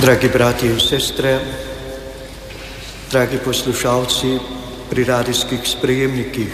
Dragi bratje in sestre, dragi poslušalci pri radijskih sprejemnikih.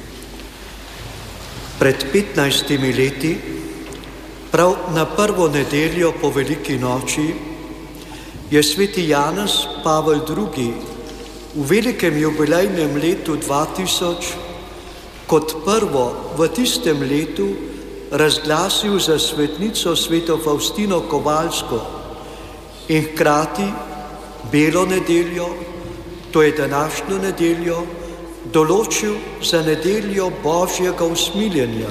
Pred 15 leti, prav na prvo nedeljo po Veliki noči, je sveti Janez Pavel II. V velikem jubilejnem letu 2000 kot prvo v tistem letu razglasil za svetnico sveto Faustino Kovalsko in hkrati belo nedeljo, to je današnjo nedeljo, določil za nedeljo Božjega usmiljenja.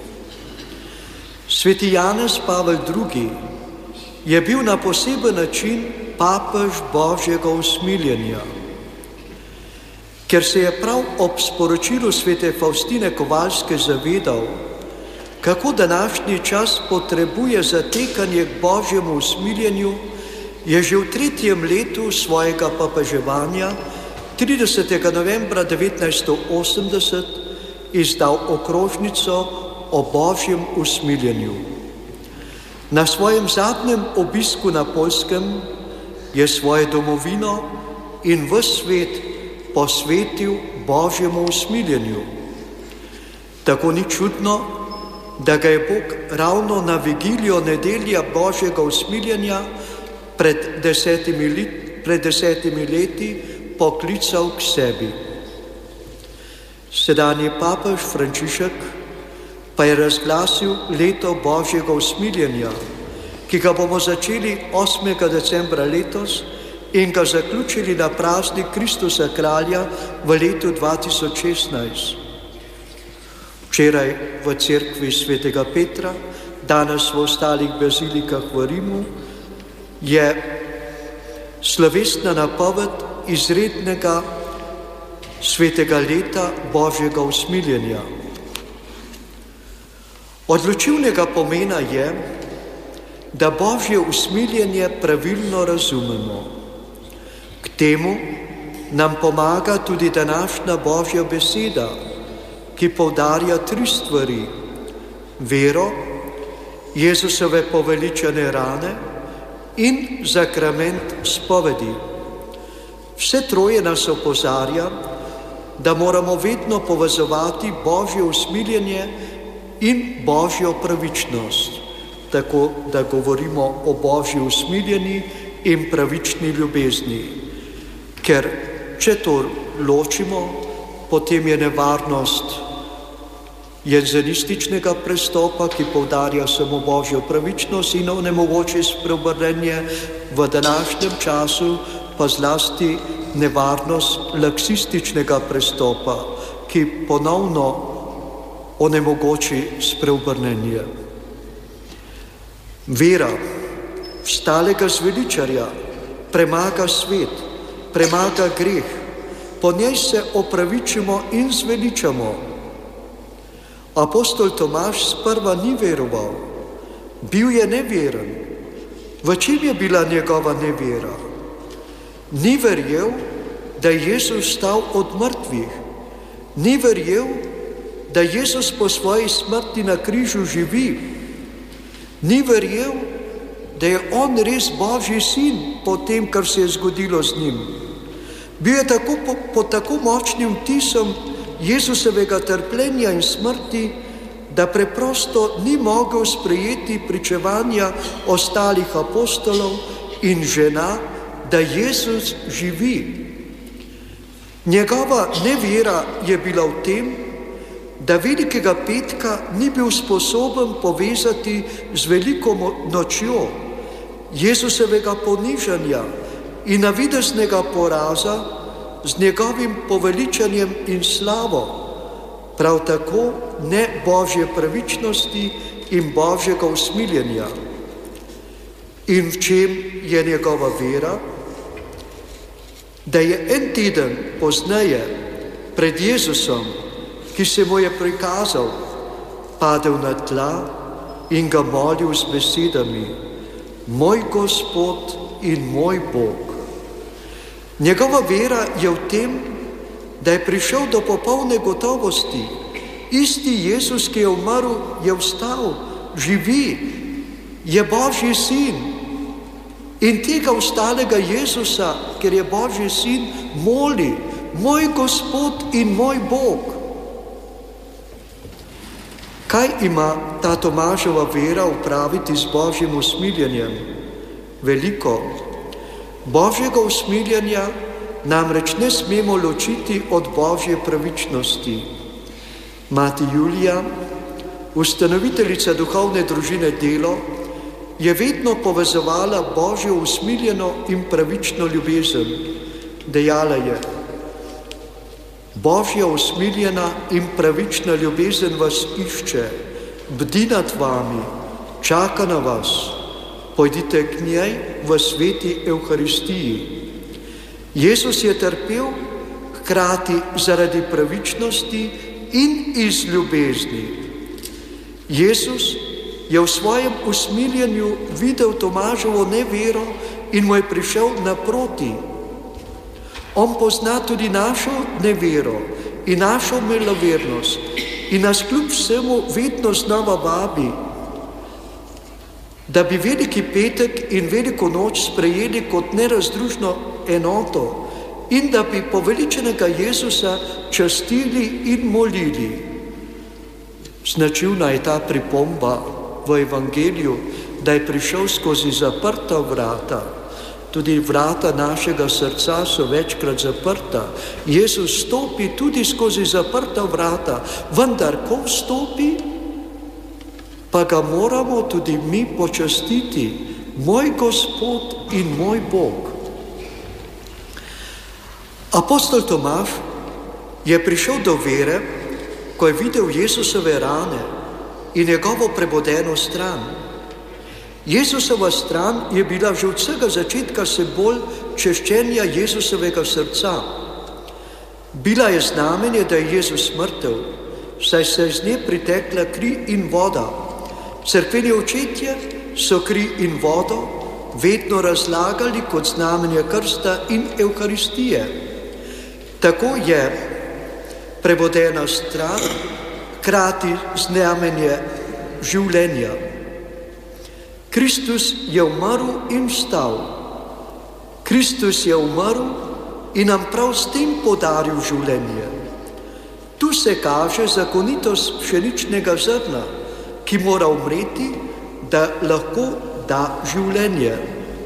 Sveti Janez Pavel II. Je bil na poseben način papež Božjega usmiljenja, ker se je prav ob sporočilu svete Faustine Kovalske zavedal, kako današnji čas potrebuje zatekanje k Božjemu usmiljenju, je že v 3. letu svojega papeževanja 30. novembra 1980 izdal okrožnico o Božjem usmiljenju. Na svojem zadnjem obisku na Poljskem je svojo domovino in ves svet posvetil Božjemu usmiljenju. Tako ni čudno, da ga je Bog ravno na vigilijo nedelja Božjega usmiljenja pred 10 leti poklical k sebi. Sedanji papež Frančišek pa je razglasil leto Božjega usmiljenja, ki ga bomo začeli 8. decembra letos in ga zaključili na praznik Kristusa Kralja v letu 2016. Včeraj v cerkvi svetega Petra, danes v ostalih bazilikah v Rimu, je slovesna napoved izrednega svetega leta Božjega usmiljenja. Odločilnega pomena je, da Božje usmiljenje pravilno razumemo. K temu nam pomaga tudi današnja Božja beseda, ki poudarja 3 stvari: vero, Jezusove poveličane rane in sakrament spovedi. Vse troje nas opozarja, da moramo vedno povezovati Božje usmiljenje in Božjo pravičnost, tako da govorimo o Božji usmiljeni in pravični ljubezni. Ker če to ločimo, potem je nevarnost jenzenističnega prestopa, ki poudarja samo Božjo pravičnost in onemogoči spreobrnenje, v današnjem času pa zlasti nevarnost laksističnega prestopa, ki ponovno onemogoči spreobrnenje. Vera vstalega zveličarja premaga svet, premaga greh, po njej se opravičimo in zveličamo. Apostol Tomaž sprva ni veroval, bil je neveren. V čem je bila njegova nevera? Ni verjel, da je Jezus vstal od mrtvih. Ni verjel, da Jezus po svoji smrti na križu živi. Ni verjel, da je on res Božji sin po tem, kar se je zgodilo z njim. Bil je pod tako močnim vtisom Jezusovega trpljenja in smrti, da preprosto ni mogel sprejeti pričevanja ostalih apostolov in žena, da Jezus živi. Njegova nevera je bila v tem, da Velikega petka ni bil sposoben povezati z veliko nočjo Jezusovega ponižanja in navideznega poraza z njegovim poveličanjem in slavo, prav tako ne Božje pravičnosti in Božjega usmiljenja. In v čem je njegova vera? Da je en teden pozneje pred Jezusom, ki se mu je prikazal, padel na tla in ga molil z besedami: Moj Gospod in moj Bog. Njegova vera je v tem, da je prišel do popolne gotovosti. Isti Jezus, ki je umrl, je vstal, živi, je Božji sin in tega ostalega Jezusa, ker je Božji sin, moli: moj Gospod in moj Bog. Kaj ima ta Tomaževa vera upraviti z Božjim usmiljenjem? Veliko. Božjega usmiljenja namreč ne smemo ločiti od Božje pravičnosti. Mati Julija, ustanoviteljica duhovne družine Delo, je vedno povezovala Božjo usmiljeno in pravično ljubezen. Dejala je: Božja usmiljena in pravična ljubezen vas išče, bdi nad vami, čaka na vas, pojdite k njej v sveti Evharistiji. Jezus je trpel hkrati zaradi pravičnosti in iz ljubezni. Jezus je v svojem usmiljenju videl Tomaževo nevero in mu je prišel naproti. On pozna tudi našo nevero in našo malovernost in nas kljub vsemu vedno znova vabi, da bi Veliki petek in Veliko noč sprejeli kot nerazdružno enoto in da bi poveličenega Jezusa častili in molili. Značilna je ta pripomba v Evangeliju, da je prišel skozi zaprta vrata. Tudi vrata našega srca so večkrat zaprta. Jezus stopi tudi skozi zaprta vrata, vendar ko vstopi, pa ga moramo tudi mi počastiti: moj Gospod in moj Bog. Apostol Tomaž je prišel do vere, ko je videl Jezusove rane in njegovo prebodeno stran. Jezusova stran je bila že od vsega začetka simbol češčenja Jezusovega srca. Bila je znamenje, da je Jezus mrtev, saj se je z nje pritekla kri in voda. Cerkveni očetje so kri in vodo vedno razlagali kot znamenje krsta in Evharistije. Tako je prebodena stran hkrati znamenje življenja. Kristus je umrl in vstal. Kristus je umrl in nam prav s tem podaril življenje. Tu se kaže zakonitost pšeničnega zrna, ki mora umreti, da lahko da življenje.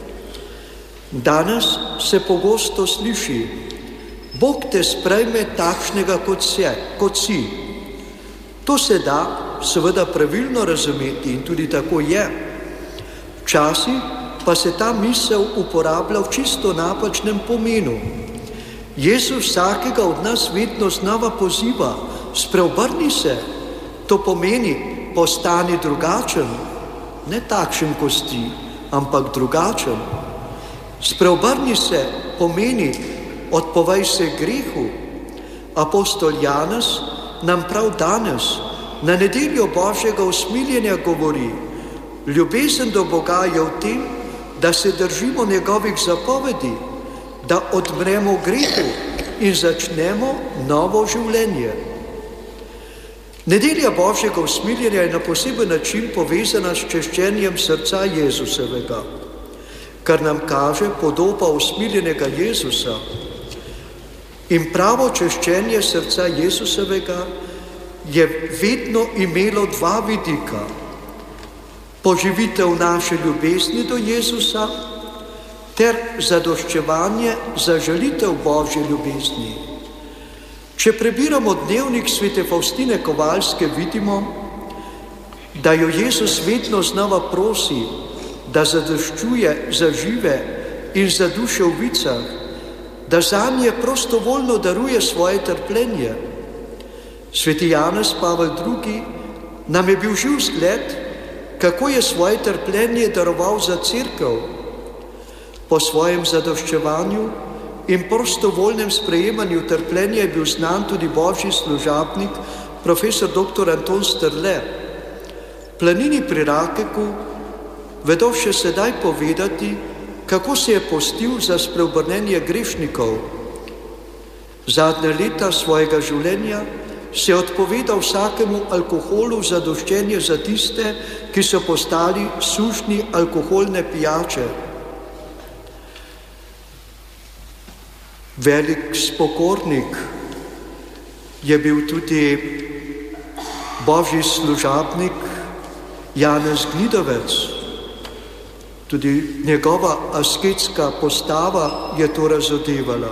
Danes se pogosto sliši: Bog te sprejme takšnega, kot si. To se da seveda pravilno razumeti in tudi tako je. Včasih pa se ta misel uporablja v čisto napačnem pomenu. Jezus vsakega od nas vedno znova poziva: spreobrni se. To pomeni: postani drugačen, ne takšen, kot si, ampak drugačen. Spreobrni se pomeni: odpovej se grehu. Apostol Janez nam prav danes, na nedeljo Božjega usmiljenja, govori: ljubezen do Boga je v tem, da se držimo njegovih zapovedi, da odmremo grehu in začnemo novo življenje. Nedelja Božjega usmiljenja je na poseben način povezana s češčenjem srca Jezusovega, kar nam kaže podoba usmiljenega Jezusa. In pravo češčenje srca Jezusovega je vedno imelo dva vidika: poživitev naše ljubezni do Jezusa ter zadoščevanje za žalitev Božje ljubezni. Če prebiramo dnevnik svete Faustine Kovalske, vidimo, da jo Jezus vedno znova prosi, da zadoščuje za žive in za duše v vicah, da zanje prostovoljno daruje svoje trpljenje. Sveti Janez Pavel II. Nam je bil živ zgled, kako je svoje trpljenje daroval za cerkev. Po svojem zadoščevanju in prostovoljnem sprejemanju trpljenja je bil znan tudi božji služabnik, profesor dr. Anton Strle. Planini pri Rakeku vedo še sedaj povedati, kako se je postil za spreobrnenje grešnikov. Zadnja leta svojega življenja se je odpovedal vsakemu alkoholu v zadoščenje za tiste, ki so postali sužnji alkoholne pijače. Velik spokornik je bil tudi božji služabnik Janez Gnidovec. Tudi njegova asketska postava je to razodevala.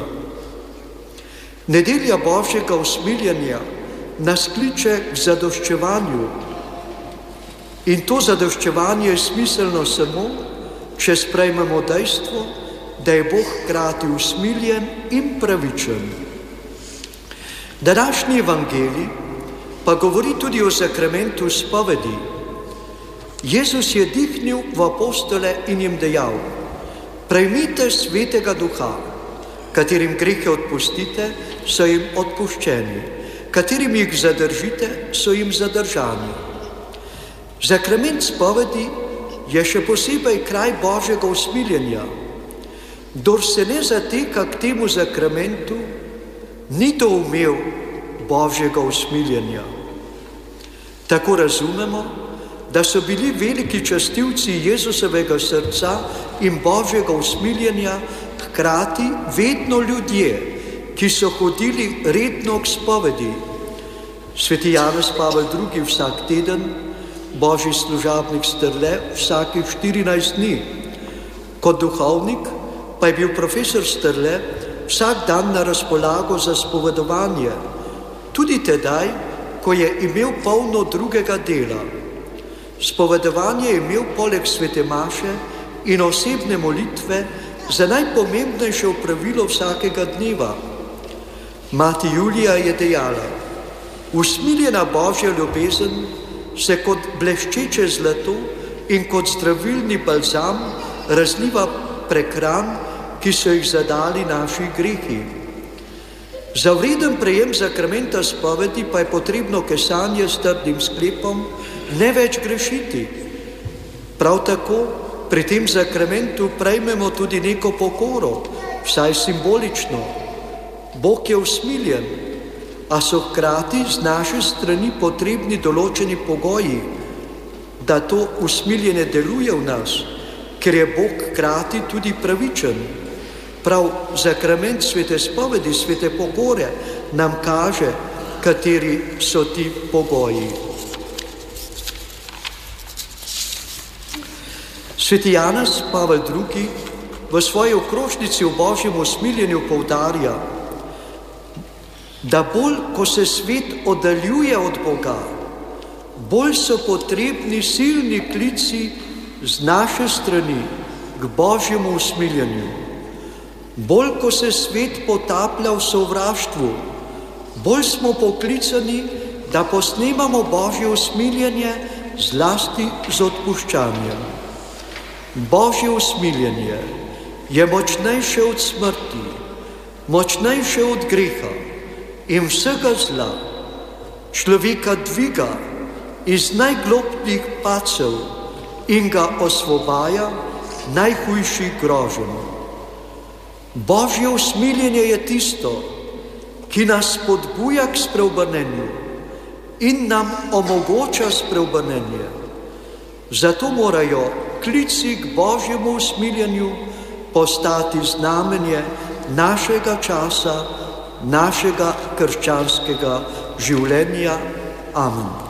Nedelja božjega usmiljenja nas kliče k zadoščevanju. In to zadoščevanje je smiselno samo, če sprejmemo dejstvo, da je Bog hkrati usmiljen in pravičen. Današnji evangelij pa govori tudi o sakramentu spovedi. Jezus je dihnil v apostole in jim dejal: prejmite svetega duha, katerim grehe odpustite, so jim odpuščeni, katerim jih zadržite, so jim zadržani. Sakrament spovedi je še posebej kraj božjega usmiljenja. Kdor se ne zateka k temu sakramentu, ni doumel božjega usmiljenja. Tako razumemo, da so bili veliki častilci Jezusovega srca in božjega usmiljenja hkrati vedno ljudje, ki so hodili redno k spovedi. Sveti Janez Pavel II. Vsak teden, božji služabnik Strle vsakih 14 dni. Kot duhovnik pa je bil profesor Strle vsak dan na razpolago za spovedovanje, tudi tedaj, ko je imel polno drugega dela. Spovedovanje je imel poleg svete maše in osebne molitve za najpomembnejše opravilo vsakega dneva. Mati Julija je dejala: usmiljena božja ljubezen se kot bleščeče zlato in kot zdravilni balzam razliva prek ran, ki so jih zadali naši grehi. Za vreden prejem sakramenta spovedi pa je potrebno kesanje s trdnim sklepom ne več grešiti. Prav tako pri tem sakramentu prejmemo tudi neko pokoro, vsaj simbolično. Bog je usmiljen, a so hkrati z naše strani potrebni določeni pogoji, da to usmiljenje deluje v nas, ker je Bog hkrati tudi pravičen. Prav sakrament svete spovedi, svete pokore nam kaže, kateri so ti pogoji. Sveti Janez Pavel II. V svoji okrožnici o božjem usmiljenju poudarja, da bolj, ko se svet oddaljuje od Boga, bolj so potrebni silni klici z naše strani k božjemu usmiljenju. Bolj, ko se svet potaplja v sovraštvu, bolj smo poklicani, da posnemamo božje usmiljenje zlasti z odpuščanjem. Božje usmiljenje je močnejše od smrti, močnejše od greha in vsega zla. Človeka dviga iz najglobljih padcev in ga osvobaja najhujših groženj. Božje usmiljenje je tisto, ki nas spodbuja k spreobrnenju in nam omogoča spreobrnenje. Zato morajo klici k božjemu usmiljenju postati znamenje našega časa, našega krščanskega življenja. Amen.